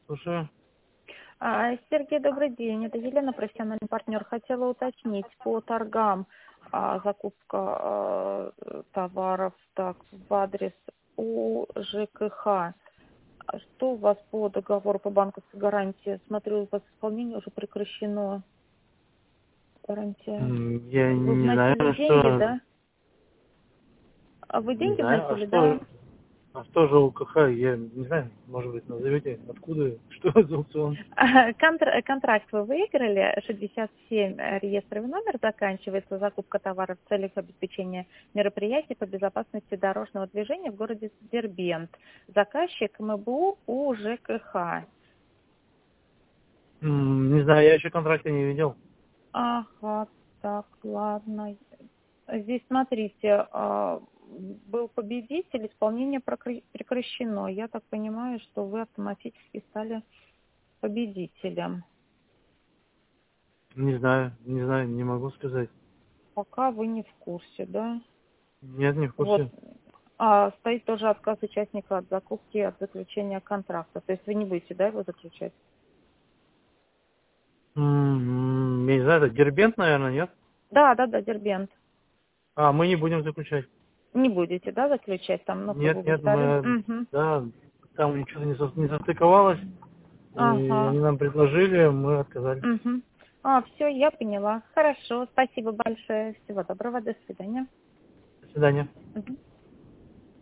Слушаю. Сергей, добрый день. Это Елена, профессиональный партнер. Хотела уточнить по торгам закупка товаров так, в адрес у ЖКХ. Что у вас по договору по банковской гарантии? Смотрю, у вас исполнение уже прекращено. Гарантия. Я Вы не знаю, вносили деньги, что... да? А вы Не деньги знаю, вносили, да? а что же УКХ? Я не знаю, может быть, назовете, откуда, что за аукцион? Контракт вы выиграли, 67 реестровый номер заканчивается, закупка товаров в целях обеспечения мероприятий по безопасности дорожного движения в городе Дербент. Заказчик МБУ у ЖКХ. Не знаю, я еще контракта не видел. Ага, так, ладно. Здесь, смотрите, был победитель, исполнение прекращено. Я так понимаю, что вы автоматически стали победителем. Не знаю, не могу сказать. Пока вы не в курсе, да? Нет, не в Вот. курсе. Стоит тоже отказ участника от закупки, от заключения контракта. То есть вы не будете, да, его заключать? Я не знаю, это Дербент, наверное, нет? Да, Дербент. А, мы не будем заключать. Не будете, да, заключать там, ну, как бы вы Нет, вторым? мы, Угу. да, там что-то не состыковалось, и Ага. они нам предложили, мы отказались. Угу. Все, я поняла. Хорошо, спасибо большое. Всего доброго, до свидания. До свидания. Мгм.